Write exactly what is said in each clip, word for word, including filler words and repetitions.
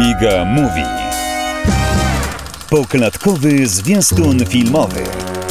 Iga Mówi. Poklatkowy zwiastun filmowy.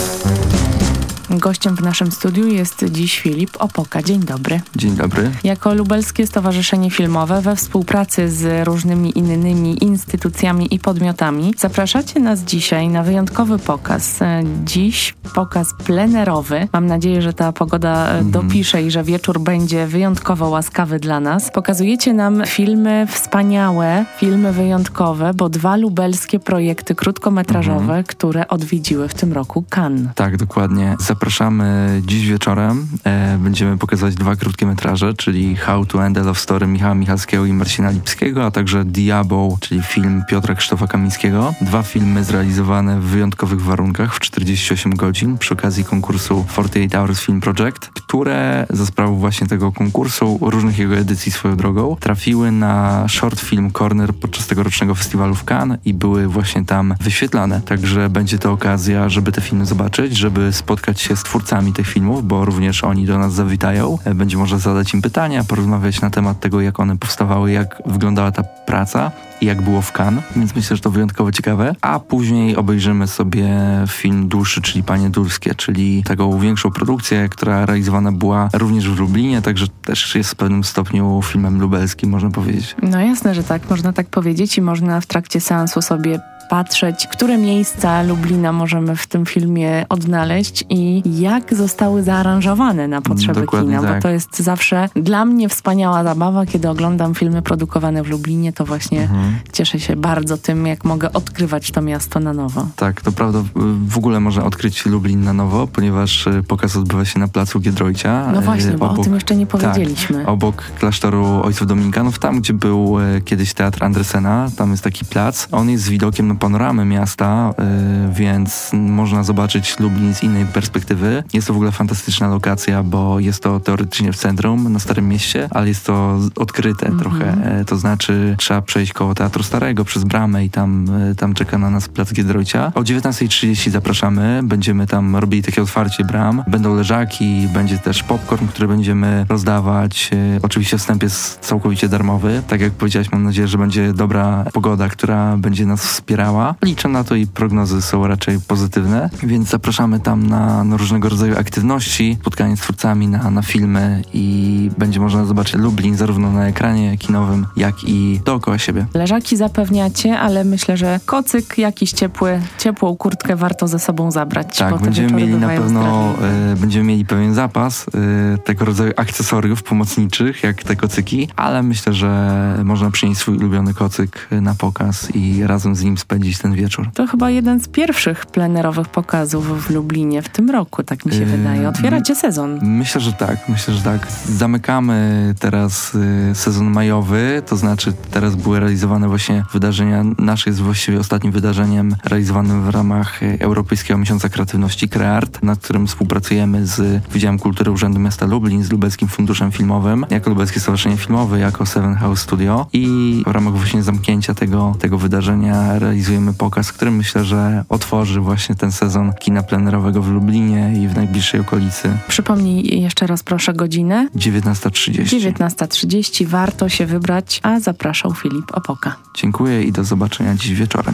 Gościem w naszym studiu jest dziś Filip Opoka. Dzień dobry. Dzień dobry. Jako Lubelskie Stowarzyszenie Filmowe we współpracy z różnymi innymi instytucjami i podmiotami zapraszacie nas dzisiaj na wyjątkowy pokaz. Dziś pokaz plenerowy. Mam nadzieję, że ta pogoda mm. dopisze i że wieczór będzie wyjątkowo łaskawy dla nas. Pokazujecie nam filmy wspaniałe, filmy wyjątkowe, bo dwa lubelskie projekty krótkometrażowe, mm. które odwiedziły w tym roku Cannes. Tak, dokładnie. Zapraszamy dziś wieczorem. E, będziemy pokazywać dwa krótkie metraże, czyli How to End a Love Story Michała Michalskiego i Marcina Lipskiego, a także Diabeł, czyli film Piotra Krzysztofa Kamińskiego. Dwa filmy zrealizowane w wyjątkowych warunkach w czterdzieści osiem godzin przy okazji konkursu czterdzieści osiem Hours Film Project, które za sprawą właśnie tego konkursu, różnych jego edycji swoją drogą, trafiły na Short Film Corner podczas tegorocznego festiwalu w Cannes i były właśnie tam wyświetlane. Także będzie to okazja, żeby te filmy zobaczyć, żeby spotkać się z twórcami tych filmów, bo również oni do nas zawitają. Będzie można zadać im pytania, porozmawiać na temat tego, jak one powstawały, jak wyglądała ta praca i jak było w Cannes, więc myślę, że to wyjątkowo ciekawe. A później obejrzymy sobie film dłuższy, czyli Panie Dulskie, czyli taką większą produkcję, która realizowana była również w Lublinie, także też jest w pewnym stopniu filmem lubelskim, można powiedzieć. No jasne, że tak, można tak powiedzieć i można w trakcie seansu sobie patrzeć, które miejsca Lublina możemy w tym filmie odnaleźć i jak zostały zaaranżowane na potrzeby Dokładnie kina, tak. bo to jest zawsze dla mnie wspaniała zabawa, kiedy oglądam filmy produkowane w Lublinie, to właśnie mhm. cieszę się bardzo tym, jak mogę odkrywać to miasto na nowo. Tak, to prawda, w ogóle można odkryć Lublin na nowo, ponieważ pokaz odbywa się na placu Giedroycia. No właśnie, bo obok, o tym jeszcze nie powiedzieliśmy. Tak, obok klasztoru Ojców Dominikanów, tam gdzie był kiedyś Teatr Andresena, tam jest taki plac, on jest z widokiem na panoramę miasta, yy, więc można zobaczyć Lublin z innej perspektywy. Jest to w ogóle fantastyczna lokacja, bo jest to teoretycznie w centrum, na Starym Mieście, ale jest to odkryte mm-hmm. trochę. E, to znaczy trzeba przejść koło Teatru Starego przez bramę i tam, e, tam czeka na nas plac Giedroycia. O dziewiętnastej trzydzieści zapraszamy. Będziemy tam robili takie otwarcie bram. Będą leżaki, będzie też popcorn, który będziemy rozdawać. E, oczywiście wstęp jest całkowicie darmowy. Tak jak powiedziałeś, mam nadzieję, że będzie dobra pogoda, która będzie nas wspierała. Liczę na to i prognozy są raczej pozytywne, więc zapraszamy tam na, na różnego rodzaju aktywności, spotkanie z twórcami, na, na filmy i będzie można zobaczyć Lublin zarówno na ekranie kinowym, jak i dookoła siebie. Leżaki zapewniacie, ale myślę, że kocyk jakiś ciepły, ciepłą kurtkę warto ze sobą zabrać. Tak, bo te będziemy mieli na pewno y, będziemy mieli pewien zapas y, tego rodzaju akcesoriów pomocniczych, jak te kocyki, ale myślę, że można przynieść swój ulubiony kocyk na pokaz i razem z nim spędzić ten wieczór. To chyba jeden z pierwszych plenerowych pokazów w Lublinie w tym roku, tak mi się yy, wydaje. Otwieracie sezon. Myślę, że tak. Myślę, że tak. Zamykamy teraz y, sezon majowy, to znaczy teraz były realizowane właśnie wydarzenia. Nasze jest właściwie ostatnim wydarzeniem realizowanym w ramach Europejskiego Miesiąca Kreatywności Kreart, nad którym współpracujemy z Wydziałem Kultury Urzędu Miasta Lublin, z Lubelskim Funduszem Filmowym, jako Lubelskie Stowarzyszenie Filmowe, jako Seven House Studio i w ramach właśnie zamknięcia tego, tego wydarzenia realizujemy pokaz, który myślę, że otworzy właśnie ten sezon kina plenerowego w Lublinie i w najbliższej okolicy. Przypomnij jeszcze raz proszę godzinę. dziewiętnasta trzydzieści. dziewiętnasta trzydzieści. Warto się wybrać, a zapraszał Filip Opoka. Dziękuję i do zobaczenia dziś wieczorem.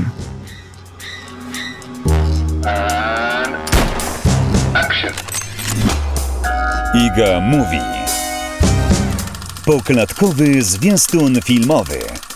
Iga Mówi. Poklatkowy zwiastun filmowy.